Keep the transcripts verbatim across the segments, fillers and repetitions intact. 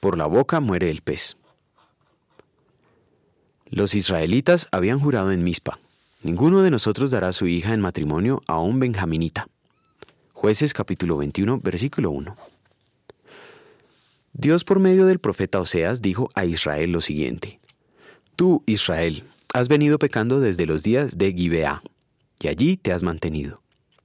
Por la boca muere el pez. Los israelitas habían jurado en Mizpa: ninguno de nosotros dará su hija en matrimonio a un benjaminita. Jueces capítulo veintiuno, versículo uno. Dios por medio del profeta Oseas dijo a Israel lo siguiente: Tú, Israel, has venido pecando desde los días de Gibeá, y allí te has mantenido.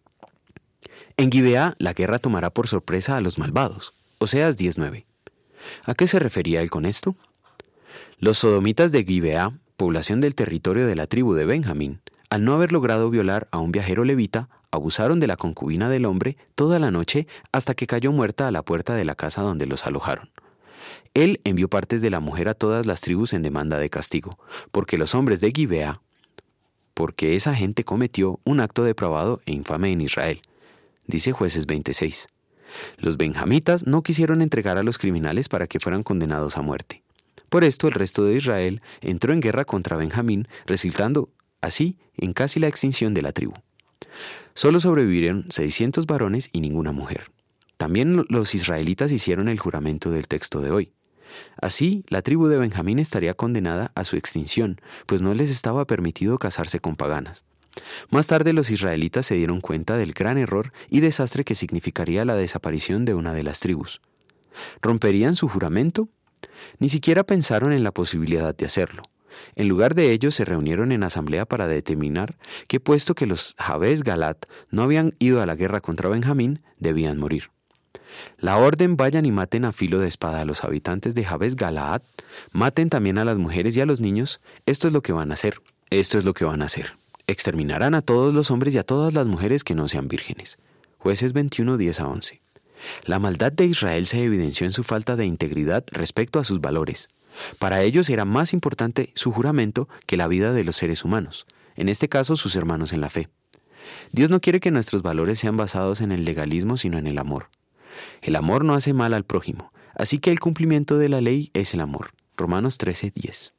En Gibeá la guerra tomará por sorpresa a los malvados. Oseas diez nueve. ¿A qué se refería él con esto? Los sodomitas de Gibeá, población del territorio de la tribu de Benjamín, al no haber logrado violar a un viajero levita, abusaron de la concubina del hombre toda la noche hasta que cayó muerta a la puerta de la casa donde los alojaron. Él envió partes de la mujer a todas las tribus en demanda de castigo, porque los hombres de Gibeá, porque esa gente cometió un acto depravado e infame en Israel. Dice Jueces veintiséis. Los benjamitas no quisieron entregar a los criminales para que fueran condenados a muerte. Por esto el resto de Israel entró en guerra contra Benjamín, resultando así en casi la extinción de la tribu. Solo sobrevivieron seiscientos varones y ninguna mujer. También los israelitas hicieron el juramento del texto de hoy. Así, la tribu de Benjamín estaría condenada a su extinción, pues no les estaba permitido casarse con paganas. Más tarde los israelitas se dieron cuenta del gran error y desastre que significaría la desaparición de una de las tribus. ¿Romperían su juramento? Ni siquiera pensaron en la posibilidad de hacerlo. En lugar de ello, se reunieron en asamblea para determinar que, puesto que los Jabes Galat no habían ido a la guerra contra Benjamín, debían morir. La orden: vayan y maten a filo de espada a los habitantes de Jabes Galaad, maten también a las mujeres y a los niños. Esto es lo que van a hacer. Esto es lo que van a hacer. Exterminarán a todos los hombres y a todas las mujeres que no sean vírgenes. Jueces veintiuno, diez a once. La maldad de Israel se evidenció en su falta de integridad respecto a sus valores. Para ellos era más importante su juramento que la vida de los seres humanos, en este caso sus hermanos en la fe. Dios no quiere que nuestros valores sean basados en el legalismo, sino en el amor. El amor no hace mal al prójimo, así que el cumplimiento de la ley es el amor. Romanos trece, diez.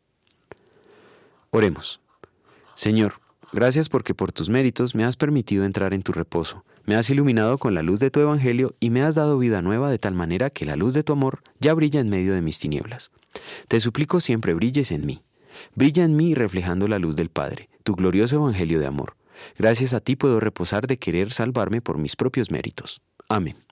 Oremos. Señor, gracias porque por tus méritos me has permitido entrar en tu reposo, me has iluminado con la luz de tu evangelio y me has dado vida nueva de tal manera que la luz de tu amor ya brilla en medio de mis tinieblas. Te suplico siempre brilles en mí. Brilla en mí reflejando la luz del Padre, tu glorioso evangelio de amor. Gracias a ti puedo reposar de querer salvarme por mis propios méritos. Amén.